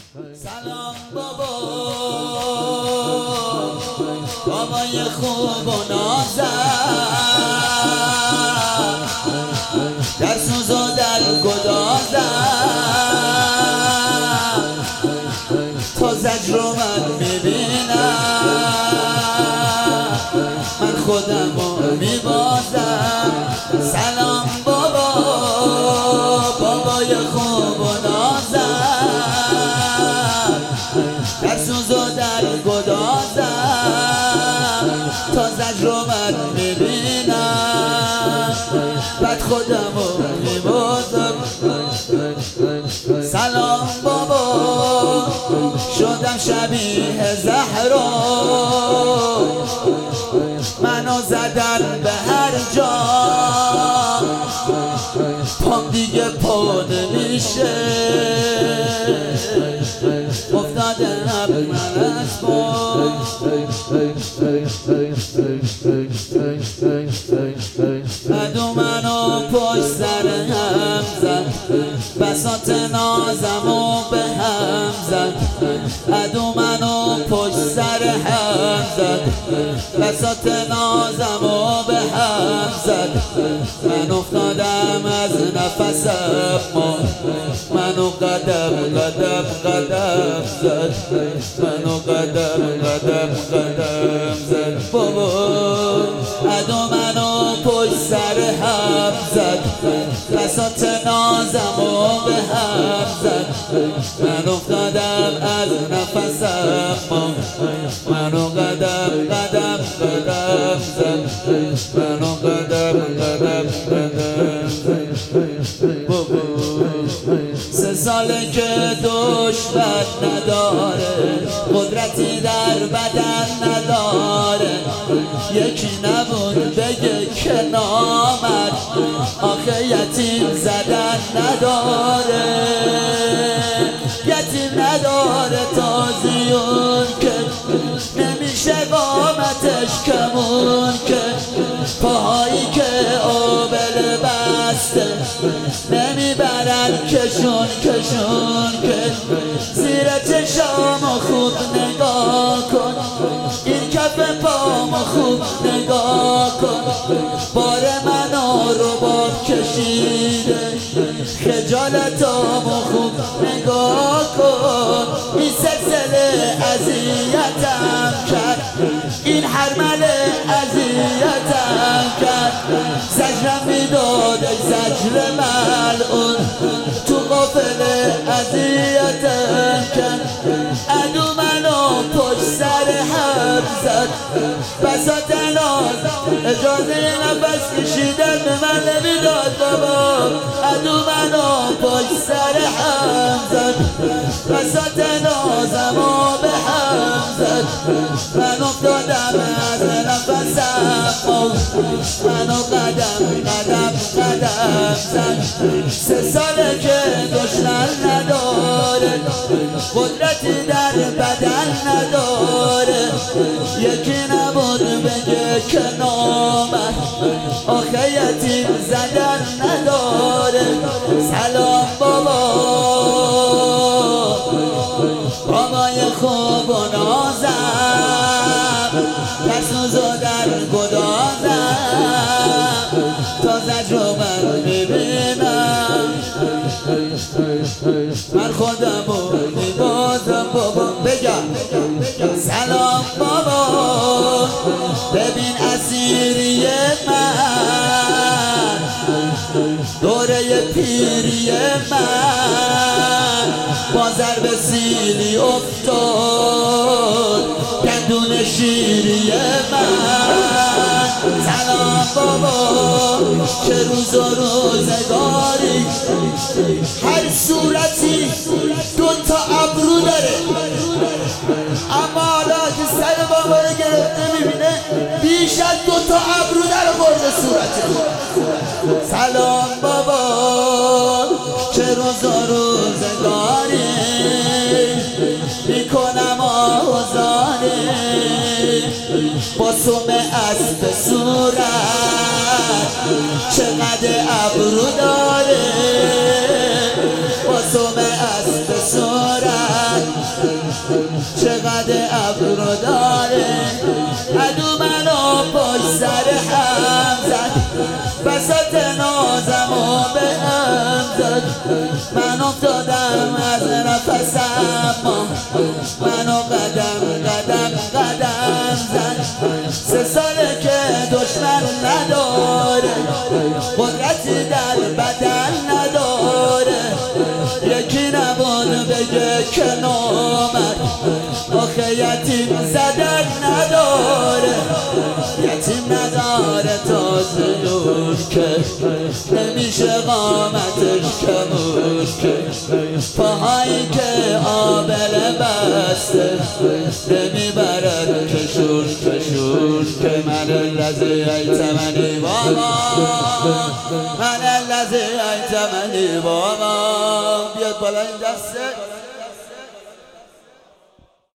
سلام بابا، بابای خوب و نازم، در سوز و در گدازم، تا زجر رو من میبینم، من خودم رو میبازم. سلام بابا، بابای خوب و نازم، در سوز و در گدازم، تا زجر رو من میبینم، بعد خودم رو میبازم. سلام بابا، شدم شبیه زهرا، منو زدن به هر جا، پام دیگه پا نمیشه، افتادم من از پا. ادو منو پشت سر هم زد، بساط نازمو به هم زد. ادو منو پشت سر هم زد، بساط نازمو به هم زد. من افتادم از نفسم، منو قدم قدم قدم زد، منو قدم قدم قدم زد. بابا ادو منو پشت سر هم زد، بساط نازمو به هم زد. من افتادم از نفسم، منو قدم قدم قدم زد، منو قدم قدم قدم زد. بابا 3 ساله که دشمن نداره، قدرتی در بدن نداره، یکی نبود بگه که نامرد، آخه یتیم زدن نداره، یتیم نداره تازیون که نمیشه قامتش کمون، که پاهایی که آبل بسته نمیبرن کشون کشون، که زیر چشامو خوب نگاه کن، این کف پامو خوب نگاه کن، بار منو رو با کشیده، خجالتامو خوب نگاه کن. این سلسله اذیتم کرد، این حرمله اذیتم کرد، زجرم میداد ای زجر ملعون، تو قافله اذیتم کرد. ادو منو پشت سر هم زد، بساط ناز اجازه نفس کشیدن به من نمیداد. بابا ادو منو پشت سر هم زد، بساط نازمو به هم زد. من افتادم از نفسم، منو قدم قدم قدم زد. 3 ساله که دشمن نداره، قدرتی در بدن نداره، یکی نبود بگه که نامرد، آخه یتیم زدن نداره. سلام بابا، بابای خوب و نازم، در سوز و در گدازم، تا زجر رو من میبینم، من خودم رو میبازم. بابا بگم سلام بابا، ببین اسیری من، دوره پیری من، با ضرب سیلی افتاد گندون شیری من. سلام بابا، چه روز و روزگاری، هر صورتی 2 تا ابرو داره، اما حالا که سر بابا رو گرفته میبینه بیش از 2 تا ابرو در برده صورتی. سلام بابا، چه روز و روزگاری، میکنم آهوزانی، با سم اسب صورت، چقدر ابرو داره، با سم اسب صورت، چقدر ابرو داره عدو منو پشت سر هم زد بساط نازم و به هم زد من افتادم از نفسم منو قدم زد 3 ساله که دشمن نداره قدرتی در بدن نداره یکی نبود بگه که نامد آخه یتیم زدن نداره یتیم نداره تازه دور که نمیشه قامتش کمون که پاهایی که آبله بسته نمیبرد کشون که من الذی ایتمنی بابا من الذی ایتمنی بابا بیاد بالا این دسته